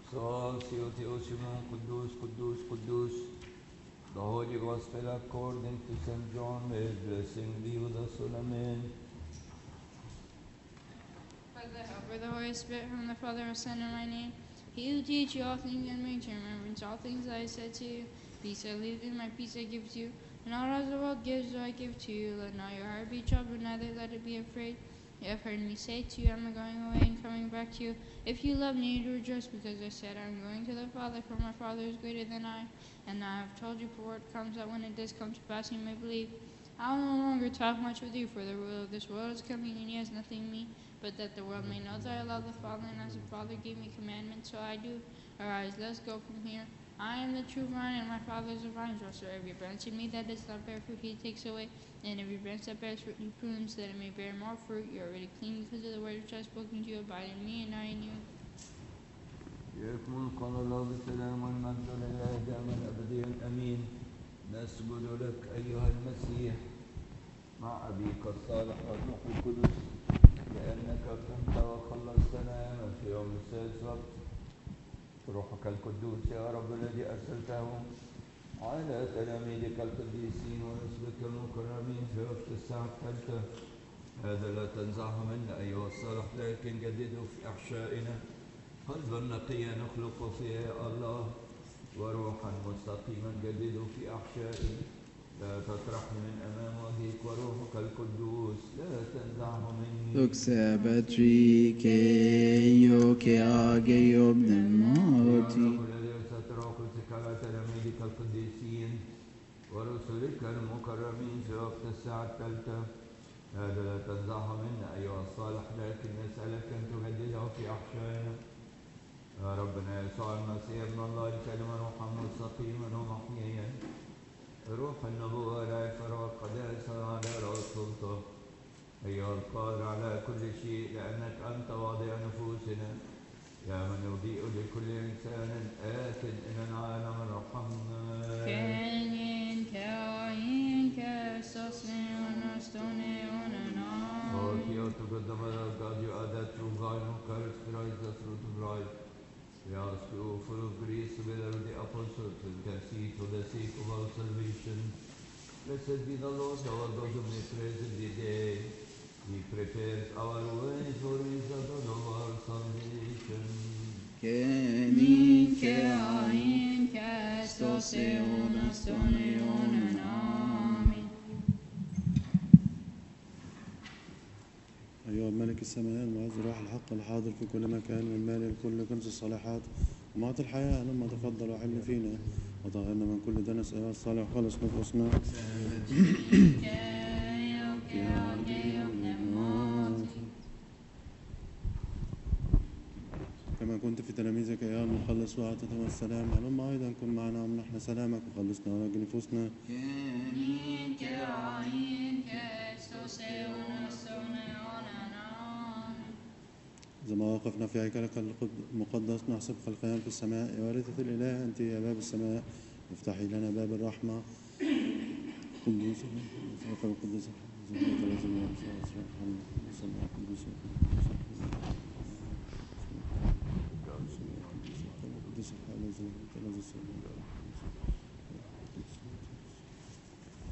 Sociotheosimon, Kudus, Kudus, Kudus. The Holy Gospel according to St. John, may his blessing be with us all. Amen. By the help of the Holy Spirit, whom the Father has sent in my name, he will teach you all things and bring to remembrance all things that I said to you. Peace I leave you, my peace I give to you. And not as the world gives do I give to you. Let not your heart be troubled, neither let it be afraid. You have heard me say to you, I am going away and coming back to you. If you love me, you do rejoice, because I said, I am going to the Father, for my Father is greater than I. And I have told you before it comes, that when it does come to pass, you may believe. I will no longer talk much with you, for the ruler of this world is coming, and he has nothing in me. But that the world may know that I love the Father, and as the Father gave me commandments, so I do. Arise, let's go from here. I am the true vine, and my Father is the vine dresser. Every branch in me that does not bear fruit, he takes away. And every branch that bears fruit, he prunes, that it may bear more fruit. You are already clean because of the word which I have spoken to you. Abide in me, and I in you. يكمل قال الله بالسلام والمجد لله دائما أبديا أمين. نسجد لك أيها المسيح مع أبيك الصالح والروح القدس، لأنك قمت وخلصتنا في يوم السادس وقت. روحك القدوس يا رب الذي أرسلته على تلاميذك القديسين ورسلك المكرمين في وقت الساعة الثالثة، هذا لا تنزعه منا أيها الصالح، لكن جدده في أحشائنا قلبا نقيا نخلق فيه يا الله، وروحا مستقيما جدده في أحشائنا. لا تطرحني من أمام وجهك، وروحك القدوس لا تنزعه مني. Tuxe patrice che ageo pneumati. يا رب الذي أرسلت روح قدسك على تلاميذك القديسين ورسلك المكرمين في وقت الساعة الثالثة، هذا لا تنزعه منا أيها الصالح، لكن نسألك أن تجدده في أحشائنا. يا ربنا يسوع المسيح ابن الله الكلمة روحا مستقيما ومحييا، روح النبوة والعفة والقداسة والعدالة والسلطة، أيها القادر على كل شيء، لأنك أنت واضع نفوسنا يا من يضيء لكل إنسان آت إلى العالم ارحمنا. Kenyin kain kastosin stone onanam. Lord, you together with God, you are that true vine who carries Christ, the fruit of life. We ask you, full of grace, together with the apostles, to intercede for the sake of our salvation. Blessed be the Lord, our God, omnipresent every day. He prepares our ways for his God of our salvation. Kenyin Kain kastosin stone onanam. أيها الملك السماء المعز روح الحق الحاضر في كل مكان والمال لكل كنز الصالحات ومعطي الحياة، لما تفضل وحل فينا وطهرنا من كل دنس أيها الصالح خلص نفوسنا. كما كنت في تلاميذك أيها المخلص وأعطيتهم السلام، هلما أيضا كن معنا ومنحنا سلامك وخلصنا ونجي نفوسنا. إذا ما وقفنا في هيكلك المقدس نحسب خلقيان في السماء، يا وارثة الإله أنت يا باب السماء، افتحي لنا باب الرحمة. قدوس القدوس